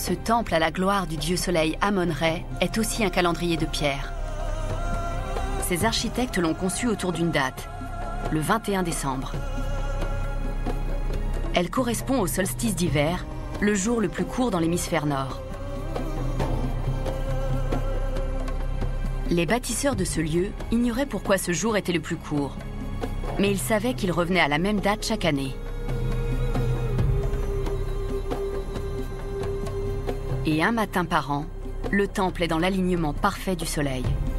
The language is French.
Ce temple à la gloire du dieu soleil Amon-Rê est aussi un calendrier de pierre. Ces architectes l'ont conçu autour d'une date, le 21 décembre. Elle correspond au solstice d'hiver, le jour le plus court dans l'hémisphère nord. Les bâtisseurs de ce lieu ignoraient pourquoi ce jour était le plus court, mais ils savaient qu'il revenait à la même date chaque année. Et un matin par an, le temple est dans l'alignement parfait du soleil.